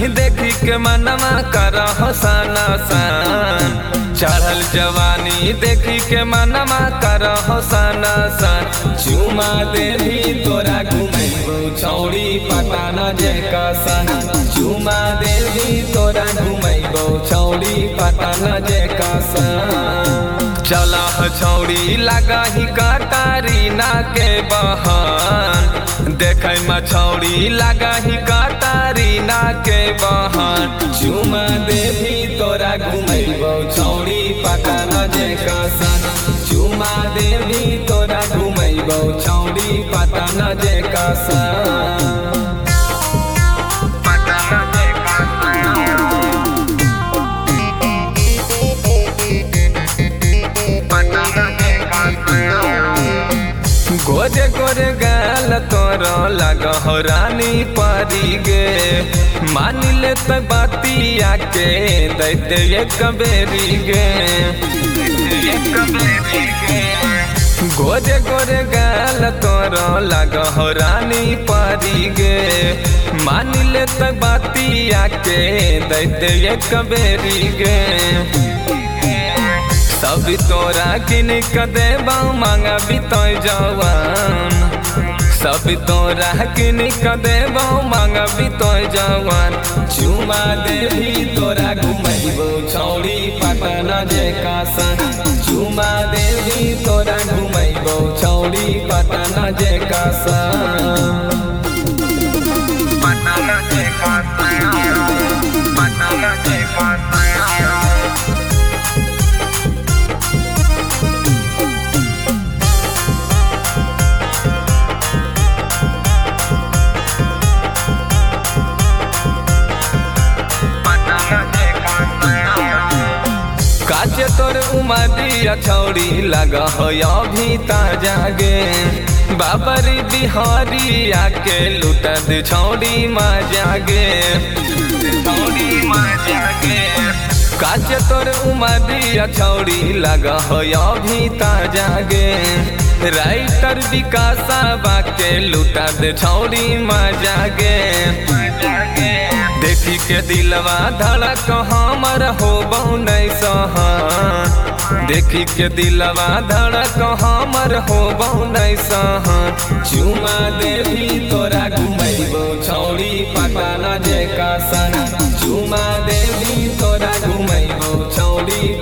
देखी के मनवा कर हसन सन चढ़ल जवानी देखी के मनवा कर हसन सन चुमा देवी तोरा घुमैबो छौड़ी पता न जे कसन चुमा देवी तोरा घुमैबो छौड़ी पता न जे कसन चला छौड़ी लगाही कटारीना के बहन देखे मछौड़ी लगाही कटारीना के बहन चुमा देवी तोरा घुमैबो छौड़ी पता न जे कसन चुमा देवी तोरा घुमैबो छौड़ी पता न जे कसन गोरे गोरे गाल तोरो लगह रानी परी गे मान ले त बतिया के दैते एक बेरी गे गोरे गोरे गाल तोरो लगह रानी परी गे मान ले त बतिया के दैते एक बेरी गे सब तोरा किन के देबौ मांगा बितै जवान सब तोरा किन के देबौ मांगा बितै जवान चुमा देवी तोरा घुमैबो छौड़ी पता न जे कसन चुमा देवी तोरा घुमैबो छौड़ी पता न जे कसन पता न जे कसन पता न जे कसन काचे तोर उमरिया छौड़ी लगह अभी ताजा गे बाबरी बिहारिया के लुटा दे छौड़ी मजा गे छौड़ी मजा गे काचे तोर उमरिया छौड़ी लगह अभी ताजा गे राइटर विकासा बाके लुटा दे छौड़ी मजा गे देखी के दिलवा धड़क हमर होबौ नहीं सहन देखी के दिलवा धड़क हमर होबौ नहीं सहन चुमा देवी तोरा घुमैबो छौड़ी पता न जे कसन चुमा देवी तोरा घुमैबो छौड़ी